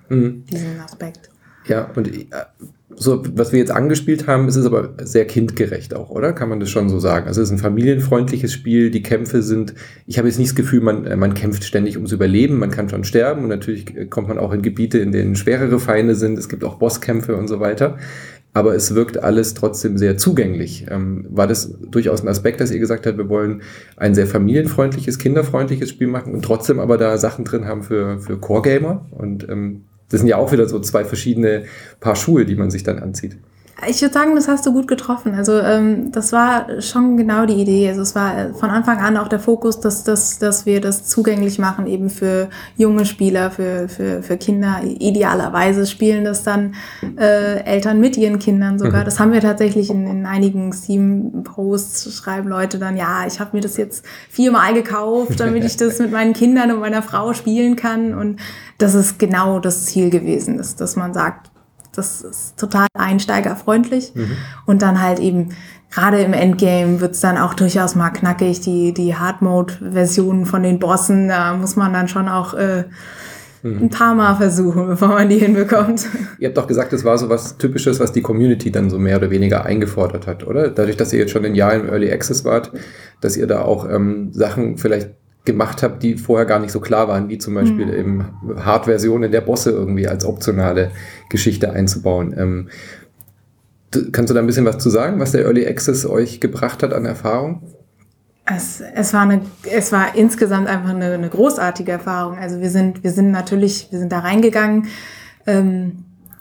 mhm. diesen Aspekt. Ja, und so, was wir jetzt angespielt haben, ist es aber sehr kindgerecht auch, oder? Kann man das schon so sagen? Also es ist ein familienfreundliches Spiel, die Kämpfe sind, ich habe jetzt nicht das Gefühl, man, man kämpft ständig ums Überleben, man kann schon sterben und natürlich kommt man auch in Gebiete, in denen schwerere Feinde sind, es gibt auch Bosskämpfe und so weiter, aber es wirkt alles trotzdem sehr zugänglich. Ähm, war das durchaus ein Aspekt, dass ihr gesagt habt, wir wollen ein sehr familienfreundliches, kinderfreundliches Spiel machen und trotzdem aber da Sachen drin haben für, für Core-Gamer und ähm, das sind ja auch wieder so zwei verschiedene Paar Schuhe, die man sich dann anzieht. Ich würde sagen, das hast du gut getroffen. Also ähm, das war schon genau die Idee. Also es war von Anfang an auch der Fokus, dass, dass, dass wir das zugänglich machen, eben für junge Spieler, für, für, für Kinder. Idealerweise spielen das dann äh, Eltern mit ihren Kindern sogar. Mhm. Das haben wir tatsächlich in, in einigen Steam-Posts, schreiben Leute dann, ja, ich habe mir das jetzt viermal gekauft, damit ich das mit meinen Kindern und meiner Frau spielen kann. Und das ist genau das Ziel gewesen, dass, dass man sagt, das ist total einsteigerfreundlich. Mhm. Und dann halt eben, gerade im Endgame wird's dann auch durchaus mal knackig, die, die Hard-Mode-Versionen von den Bossen, da muss man dann schon auch äh, mhm. ein paar Mal versuchen, bevor man die hinbekommt. Ihr habt doch gesagt, das war so was Typisches, was die Community dann so mehr oder weniger eingefordert hat, oder? Dadurch, dass ihr jetzt schon ein Jahr im Early Access wart, dass ihr da auch ähm, Sachen vielleicht gemacht habe, die vorher gar nicht so klar waren, wie zum Beispiel mhm. eben Hard-Versionen der Bosse irgendwie als optionale Geschichte einzubauen. Ähm, du, kannst du da ein bisschen was zu sagen, was der Early Access euch gebracht hat an Erfahrung? Es, es war eine, es war insgesamt einfach eine, eine großartige Erfahrung. Also wir sind, wir sind natürlich, wir sind da reingegangen, ähm,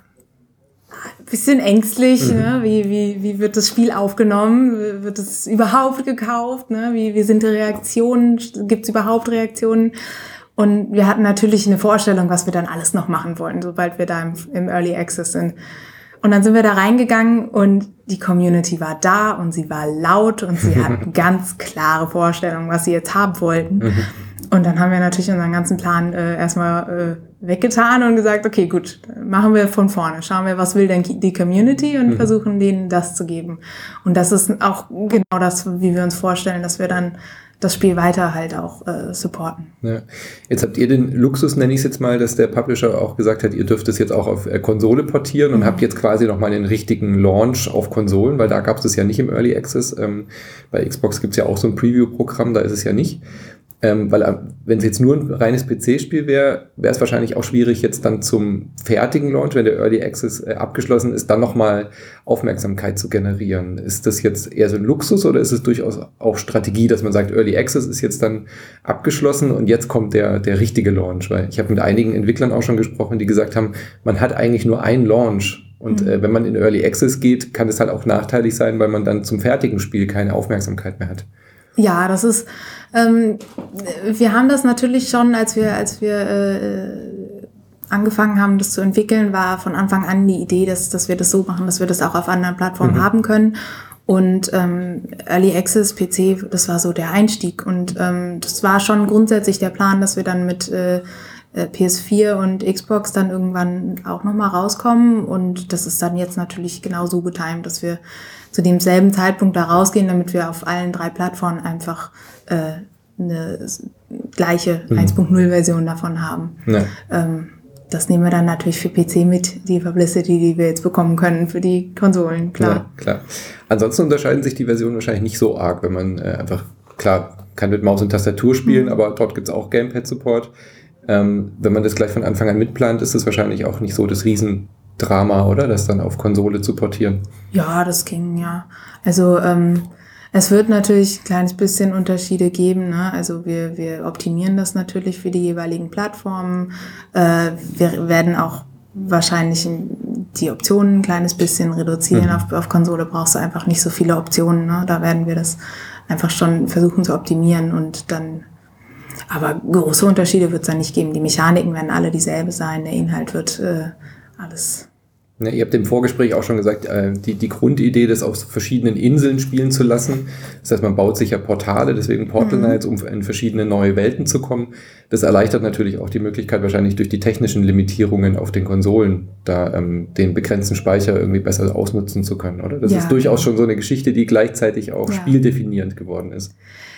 bisschen ängstlich, mhm. ne? wie, wie, wie wird das Spiel aufgenommen? Wird es überhaupt gekauft? Ne? Wie, wie sind die Reaktionen? Gibt es überhaupt Reaktionen? Und wir hatten natürlich eine Vorstellung, was wir dann alles noch machen wollen, sobald wir da im, im Early Access sind. Und dann sind wir da reingegangen und die Community war da und sie war laut und sie hatten ganz klare Vorstellungen, was sie jetzt haben wollten. Mhm. Und dann haben wir natürlich unseren ganzen Plan äh, erstmal äh, weggetan und gesagt, okay, gut, machen wir von vorne. Schauen wir, was will denn die Community und mhm. versuchen denen das zu geben. Und das ist auch genau das, wie wir uns vorstellen, dass wir dann das Spiel weiter halt auch äh, supporten. Ja. Jetzt habt ihr den Luxus, nenne ich es jetzt mal, dass der Publisher auch gesagt hat, ihr dürft es jetzt auch auf äh, Konsole portieren mhm. und habt jetzt quasi nochmal den richtigen Launch auf Konsolen, weil da gab es das ja nicht im Early Access. Ähm, bei Xbox gibt es ja auch so ein Preview-Programm, da ist es ja nicht. Ähm, weil äh, wenn es jetzt nur ein reines P C-Spiel wäre, wäre es wahrscheinlich auch schwierig, jetzt dann zum fertigen Launch, wenn der Early Access äh, abgeschlossen ist, dann nochmal Aufmerksamkeit zu generieren. Ist das jetzt eher so ein Luxus oder ist es durchaus auch Strategie, dass man sagt, Early Access ist jetzt dann abgeschlossen und jetzt kommt der, der richtige Launch? Weil ich habe mit einigen Entwicklern auch schon gesprochen, die gesagt haben, man hat eigentlich nur einen Launch. Und mhm. äh, wenn man in Early Access geht, kann es halt auch nachteilig sein, weil man dann zum fertigen Spiel keine Aufmerksamkeit mehr hat. Ja, das ist, ähm, wir haben das natürlich schon, als wir, als wir äh, angefangen haben, das zu entwickeln, war von Anfang an die Idee, dass, dass wir das so machen, dass wir das auch auf anderen Plattformen mhm. haben können. Und ähm, Early Access, P C, das war so der Einstieg. Und ähm, das war schon grundsätzlich der Plan, dass wir dann mit äh, P S vier und Xbox dann irgendwann auch nochmal rauskommen. Und das ist dann jetzt natürlich genau so getimt, dass wir zu demselben Zeitpunkt da rausgehen, damit wir auf allen drei Plattformen einfach äh, eine gleiche mhm. eins Punkt null Version davon haben. Ja. Ähm, das nehmen wir dann natürlich für P C mit, die Publicity, die wir jetzt bekommen können für die Konsolen, klar. Ja, klar. Ansonsten unterscheiden sich die Versionen wahrscheinlich nicht so arg, wenn man äh, einfach, klar, kann mit Maus und Tastatur spielen, mhm. aber dort gibt's auch Gamepad-Support. Ähm, wenn man das gleich von Anfang an mitplant, ist es wahrscheinlich auch nicht so das Riesendrama, oder? Das dann auf Konsole zu portieren. Ja, das ging, ja. Also ähm, es wird natürlich ein kleines bisschen Unterschiede geben, ne? Also wir, wir optimieren das natürlich für die jeweiligen Plattformen. Äh, wir werden auch wahrscheinlich die Optionen ein kleines bisschen reduzieren. Mhm. Auf, auf Konsole brauchst du einfach nicht so viele Optionen, ne? Da werden wir das einfach schon versuchen zu optimieren und dann. Aber große Unterschiede wird es da nicht geben. Die Mechaniken werden alle dieselbe sein. Der Inhalt wird äh, alles. Ja, ihr habt im Vorgespräch auch schon gesagt, äh, die, die Grundidee, das auf verschiedenen Inseln spielen zu lassen. Das heißt, man baut sich ja Portale, deswegen Portal Knights, um in verschiedene neue Welten zu kommen. Das erleichtert natürlich auch die Möglichkeit, wahrscheinlich durch die technischen Limitierungen auf den Konsolen, da ähm, den begrenzten Speicher irgendwie besser ausnutzen zu können, oder? Das ja, ist durchaus schon so eine Geschichte, die gleichzeitig auch ja. spieldefinierend geworden ist.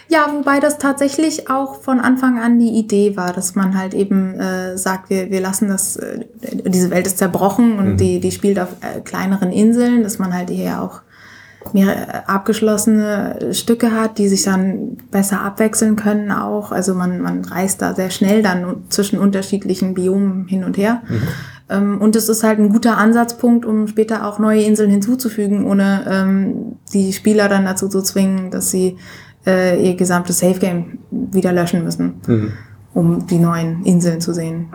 Ja, wobei das tatsächlich auch von Anfang an die Idee war, dass man halt eben äh, sagt, wir, wir lassen das, äh, diese Welt ist zerbrochen und mhm. die, die spielt auf äh, kleineren Inseln, dass man halt eher auch mehr abgeschlossene Stücke hat, die sich dann besser abwechseln können auch. Also man, man reist da sehr schnell dann zwischen unterschiedlichen Biomen hin und her. Mhm. Ähm, und es ist halt ein guter Ansatzpunkt, um später auch neue Inseln hinzuzufügen, ohne ähm, die Spieler dann dazu zu zwingen, dass sie äh, ihr gesamtes Save-Game wieder löschen müssen, mhm. um die neuen Inseln zu sehen.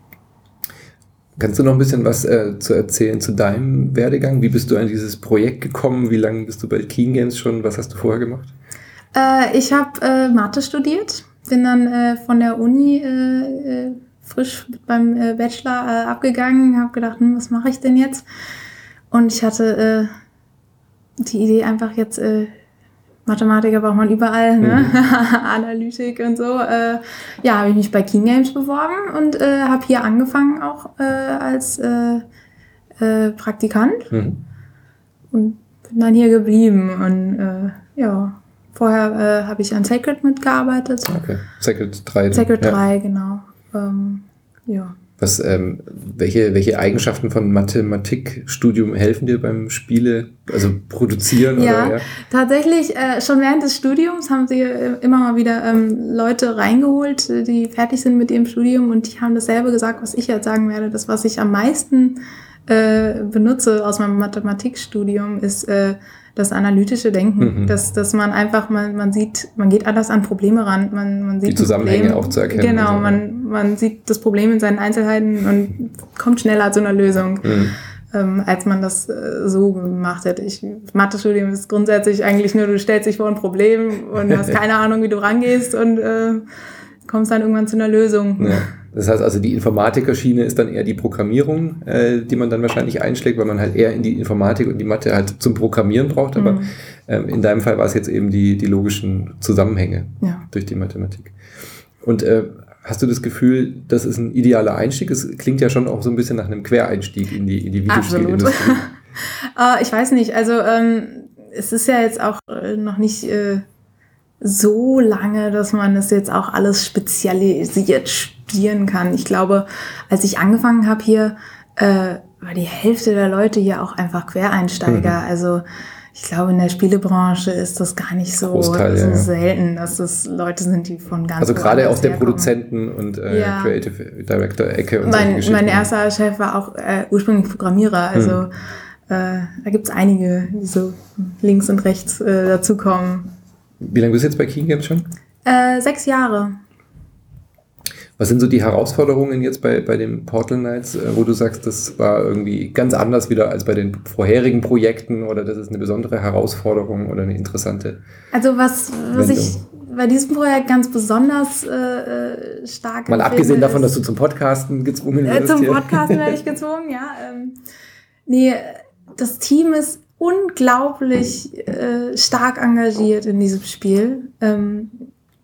Kannst du noch ein bisschen was äh, zu erzählen zu deinem Werdegang? Wie bist du an dieses Projekt gekommen? Wie lange bist du bei Keen Games schon? Was hast du vorher gemacht? Äh, ich habe äh, Mathe studiert, bin dann äh, von der Uni äh, äh, frisch beim äh, Bachelor äh, abgegangen, habe gedacht, hm, was mache ich denn jetzt? Und ich hatte äh, die Idee einfach jetzt, äh, Mathematiker braucht man überall, ne? Mhm. Analytik und so. Äh, ja, habe ich mich bei Keen Games beworben und äh, habe hier angefangen auch äh, als äh, äh, Praktikant mhm. und bin dann hier geblieben. Und äh, ja, vorher äh, habe ich an Sacred mitgearbeitet. Okay, Sacred drei. Sacred ja. drei, genau. Ähm, ja. Was, ähm, welche, welche Eigenschaften von Mathematikstudium helfen dir beim Spiele, also produzieren? Ja, oder, ja? Tatsächlich, äh, schon während des Studiums haben sie äh, immer mal wieder ähm, Leute reingeholt, die fertig sind mit ihrem Studium und die haben dasselbe gesagt, was ich jetzt sagen werde. Das, was ich am meisten äh, benutze aus meinem Mathematikstudium, ist äh, das analytische Denken, mhm. dass, dass man einfach, man, man sieht, man geht anders an Probleme ran, man, man sieht die Zusammenhänge Problem, auch zu erkennen. Genau, also, man, man sieht das Problem in seinen Einzelheiten und kommt schneller zu einer Lösung, mhm. ähm, als man das äh, so gemacht hätte. Ich, Mathe-Studium ist grundsätzlich eigentlich nur, du stellst dich vor ein Problem und hast keine Ahnung, wie du rangehst und äh, kommst dann irgendwann zu einer Lösung. Ja. Das heißt also, die Informatikerschiene ist dann eher die Programmierung, äh, die man dann wahrscheinlich einschlägt, weil man halt eher in die Informatik und die Mathe halt zum Programmieren braucht. Aber mhm. ähm, in deinem Fall war es jetzt eben die, die logischen Zusammenhänge ja. durch die Mathematik. Und äh, hast du das Gefühl, das ist ein idealer Einstieg? Es klingt ja schon auch so ein bisschen nach einem Quereinstieg in die, in die Videospielindustrie. uh, ich weiß nicht, also ähm, es ist ja jetzt auch äh, noch nicht äh, so lange, dass man das jetzt auch alles spezialisiert studieren kann. Ich glaube, als ich angefangen habe hier, äh, war die Hälfte der Leute hier auch einfach Quereinsteiger. Mhm. Also ich glaube, in der Spielebranche ist das gar nicht so, Großteil, so ja. selten, dass es Leute sind, die von ganz Also gerade aus der herkommen. Produzenten- und äh, ja. Creative Director-Ecke und mein, solche mein erster Chef war auch äh, ursprünglich Programmierer. Also mhm. äh, da gibt es einige, die so links und rechts äh, dazukommen. Wie lange bist du jetzt bei Keen Games schon? Äh, sechs Jahre. Was sind so die Herausforderungen jetzt bei, bei den Portal Knights, wo du sagst, das war irgendwie ganz anders wieder als bei den vorherigen Projekten oder das ist eine besondere Herausforderung oder eine interessante Also was, was ich bei diesem Projekt ganz besonders äh, stark Mal abgesehen ist, davon, dass du zum Podcasten gezwungen wirst. Äh, zum Podcasten werde ich gezwungen, ja. Ähm, nee, das Team ist unglaublich äh, stark engagiert in diesem Spiel. Ähm,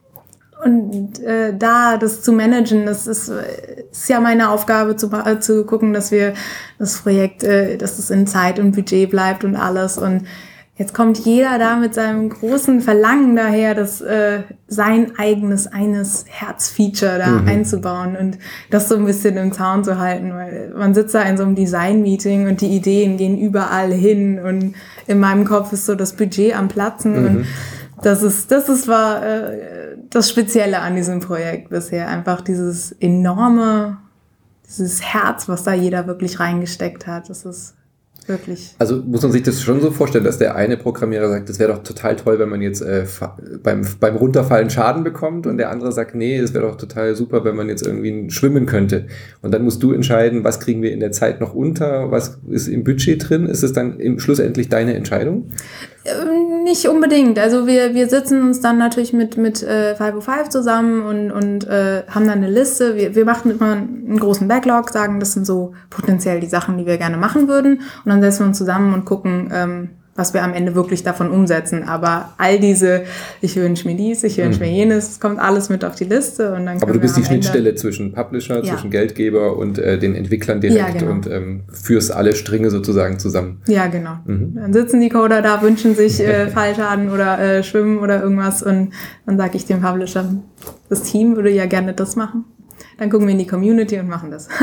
und äh, da das zu managen, das ist, ist ja meine Aufgabe, zu, äh, zu gucken, dass wir das Projekt, äh, dass es in Zeit und Budget bleibt und alles. Und jetzt kommt jeder da mit seinem großen Verlangen daher, das äh, sein eigenes eines Herzfeature da mhm. einzubauen und das so ein bisschen im Zaun zu halten, weil man sitzt da in so einem Design-Meeting und die Ideen gehen überall hin und in meinem Kopf ist so das Budget am Platzen mhm. und das ist, das ist war äh, das Spezielle an diesem Projekt bisher, einfach dieses enorme, dieses Herz, was da jeder wirklich reingesteckt hat, das ist wirklich. Also muss man sich das schon so vorstellen, dass der eine Programmierer sagt, das wäre doch total toll, wenn man jetzt äh, beim, beim Runterfallen Schaden bekommt und der andere sagt, nee, das wäre doch total super, wenn man jetzt irgendwie schwimmen könnte. Und dann musst du entscheiden, was kriegen wir in der Zeit noch unter, was ist im Budget drin? Ist es dann im schlussendlich deine Entscheidung? Ähm, nicht unbedingt. Also wir, wir sitzen uns dann natürlich mit, mit äh, five oh five zusammen und, und äh, haben dann eine Liste. Wir, wir machen immer einen großen Backlog, sagen, das sind so potenziell die Sachen, die wir gerne machen würden. Und dann setzen wir uns zusammen und gucken, ähm, was wir am Ende wirklich davon umsetzen. Aber all diese, ich wünsche mir dies, ich wünsche mir jenes, es kommt alles mit auf die Liste. Und dann aber du bist die Schnittstelle Ende zwischen Publisher, ja. zwischen Geldgeber und äh, den Entwicklern direkt ja, genau. und ähm, führst alle Stränge sozusagen zusammen. Ja, genau. Mhm. Dann sitzen die Coder da, wünschen sich äh, Fallschaden oder äh, Schwimmen oder irgendwas und dann sage ich dem Publisher, das Team würde ja gerne das machen. Dann gucken wir in die Community und machen das.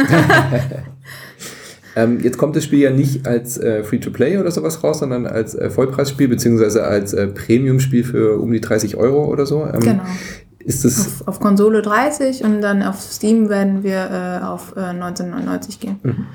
Ähm, jetzt kommt das Spiel ja nicht als äh, Free-to-Play oder sowas raus, sondern als äh, Vollpreisspiel, beziehungsweise als äh, Premium-Spiel für um die dreißig Euro oder so. Ähm, genau. Ist das auf, auf Konsole dreißig und dann auf Steam werden wir äh, auf äh, neunzehnhundertneunundneunzig gehen. Mhm.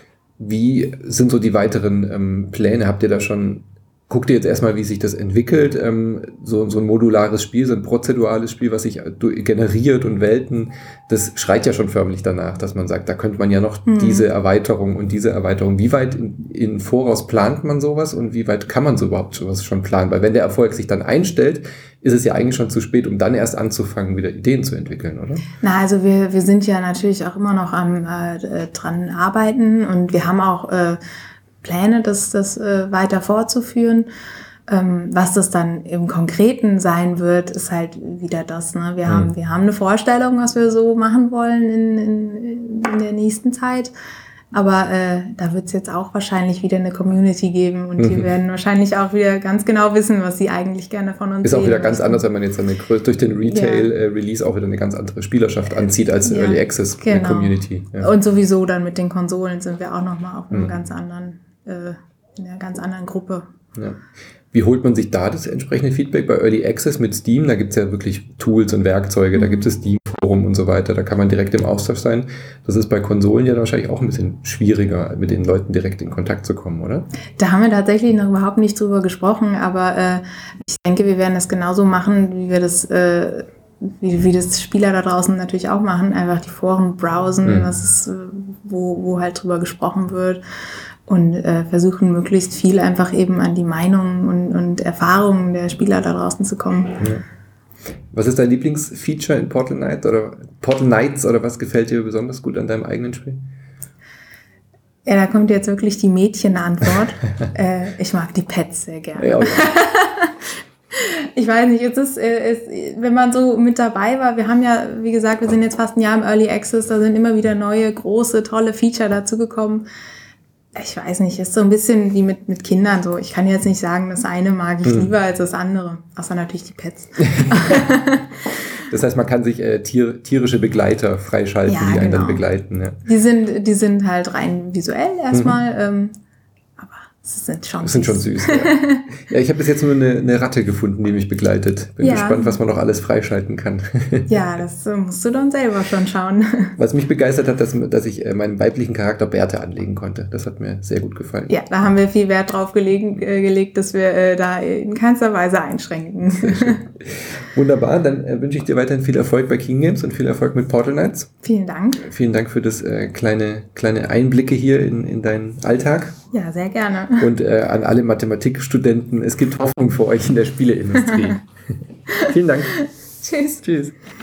Wie sind so die weiteren ähm, Pläne? Habt ihr da schon... Guckt ihr jetzt erstmal, wie sich das entwickelt, ähm, so, so ein modulares Spiel, so ein prozedurales Spiel, was sich generiert und Welten, das schreit ja schon förmlich danach, dass man sagt, da könnte man ja noch mhm. diese Erweiterung und diese Erweiterung. Wie weit in, in Voraus plant man sowas und wie weit kann man so überhaupt sowas schon planen? Weil wenn der Erfolg sich dann einstellt, ist es ja eigentlich schon zu spät, um dann erst anzufangen, wieder Ideen zu entwickeln, oder? Na, also wir, wir sind ja natürlich auch immer noch am äh, dran arbeiten und wir haben auch äh, Pläne, das, das äh, weiter fortzuführen. Ähm, was das dann im Konkreten sein wird, ist halt wieder das. Ne? Wir, mhm. haben, wir haben eine Vorstellung, was wir so machen wollen in, in, in der nächsten Zeit. Aber äh, da wird es jetzt auch wahrscheinlich wieder eine Community geben und mhm. die werden wahrscheinlich auch wieder ganz genau wissen, was sie eigentlich gerne von uns sehen. Ist auch wieder ganz möchten. anders, wenn man jetzt eine, durch den Retail-Release ja. äh, auch wieder eine ganz andere Spielerschaft anzieht als eine ja. Early Access genau. Community. Ja. Und sowieso dann mit den Konsolen sind wir auch nochmal auf einem mhm. ganz anderen Äh, in einer ganz anderen Gruppe. Ja. Wie holt man sich da das entsprechende Feedback? Bei Early Access mit Steam, da gibt es ja wirklich Tools und Werkzeuge, mhm. da gibt es Steam-Forum und so weiter, da kann man direkt im Austausch sein. Das ist bei Konsolen ja wahrscheinlich auch ein bisschen schwieriger, mit den Leuten direkt in Kontakt zu kommen, oder? Da haben wir tatsächlich noch überhaupt nicht drüber gesprochen, aber äh, ich denke, wir werden das genauso machen, wie wir das äh, Wie, wie das Spieler da draußen natürlich auch machen, einfach die Foren browsen, mhm. das ist, wo, wo halt drüber gesprochen wird und äh, versuchen möglichst viel einfach eben an die Meinungen und, und Erfahrungen der Spieler da draußen zu kommen. Ja. Was ist dein Lieblingsfeature in Portal Knight oder Portal Knights oder was gefällt dir besonders gut an deinem eigenen Spiel? Ja, da kommt jetzt wirklich die Mädchenantwort. äh, ich mag die Pets sehr gerne. Ja, okay. Ich weiß nicht, es ist, es, wenn man so mit dabei war, wir haben ja, wie gesagt, wir sind jetzt fast ein Jahr im Early Access, da sind immer wieder neue, große, tolle Feature dazugekommen. Ich weiß nicht, ist so ein bisschen wie mit, mit Kindern so. Ich kann jetzt nicht sagen, das eine mag ich lieber als das andere. Außer natürlich die Pets. Das heißt, man kann sich äh, tier, tierische Begleiter freischalten, ja, die einen genau. dann begleiten. Ja. Die sind, die sind halt rein visuell erstmal, mhm. ähm, Das sind schon das sind schon süß. Ja, ja ich habe bis jetzt nur eine, eine Ratte gefunden, die mich begleitet. Bin ja. gespannt, was man noch alles freischalten kann. Ja, das musst du dann selber schon schauen. Was mich begeistert hat, dass, dass ich meinen weiblichen Charakter Bärte anlegen konnte. Das hat mir sehr gut gefallen. Ja, da haben wir viel Wert drauf gelegt, äh, gelegt dass wir äh, da in keinster Weise einschränken. Wunderbar, dann äh, wünsche ich dir weiterhin viel Erfolg bei King Games und viel Erfolg mit Portal Knights. Vielen Dank. Vielen Dank für das äh, kleine, kleine Einblicke hier in, in deinen Alltag. Ja, sehr gerne. Und äh, an alle Mathematikstudenten, es gibt Hoffnung für euch in der Spieleindustrie. Vielen Dank. Tschüss. Tschüss.